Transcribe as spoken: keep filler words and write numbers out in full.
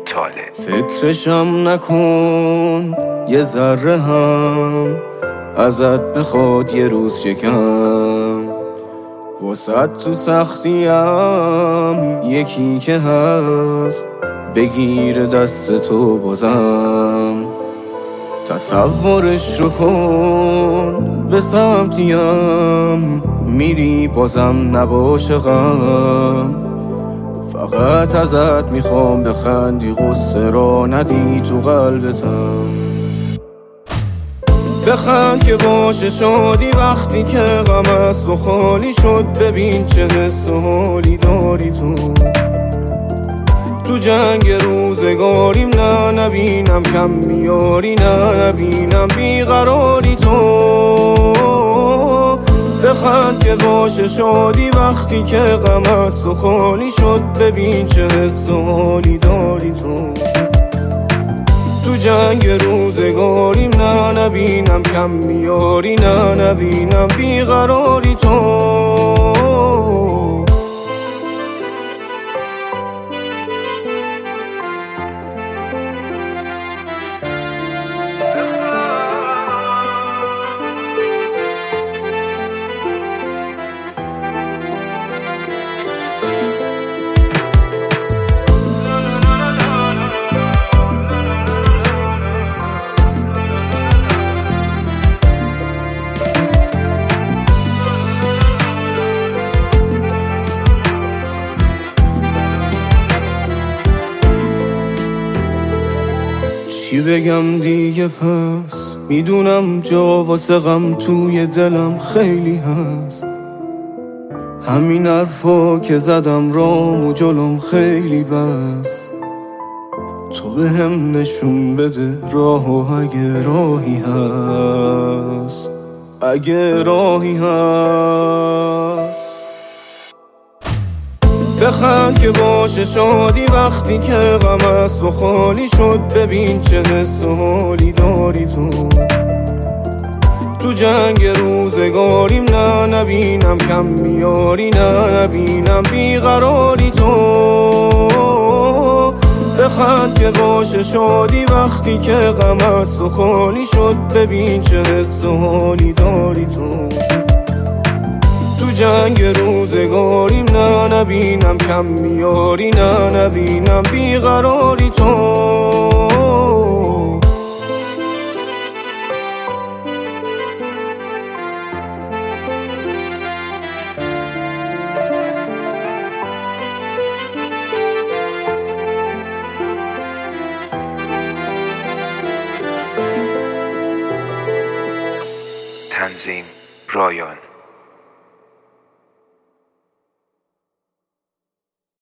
طالع. فکرشم نکن یه ذره هم ازت بخواد یه روز شکم، وسط تو سختیم یکی که هست بگیر دست تو بازم. تصورش رو کن به سمتیم میری بازم نباشه غم، فقط ازت میخوام بخندی غصه را ندی تو قلبتم. بخند که باشه شادی وقتی که غم است و خالی شد، ببین چه حس و حالی داری تو. تو جنگ روزگاریم نه نبینم کم میاری، نه نبینم بیقراری تو. بخند که باشه شادی وقتی که غم است و خالی شد، ببین چه حس و حالی داری تو. تو جنگ روزگاریم نه نبینم کم میاری، نه نبینم بیقراری تو. چی بگم دیگه پس، میدونم جا واسه غم توی دلم خیلی هست. همین حرفا که زدم رام و جلوم خیلی بس. تو به هم نشون بده راه و اگه راهی هست، اگه راهی هست. بخند که باشه شادی وقتی که غم است و خالی شد، ببین چه حس و حالی داری تو. تو جنگ روزگاریم نه نبینم کم میاری، نه نبینم بیقراری تو. بخند که باشه شادی وقتی که غم است و خالی شد، ببین چه حس و حالی داری تو. تو جنگ روزگاریم نه نبینم کم میاری، نه نبینم بیقراری تو. تنظیم رایان.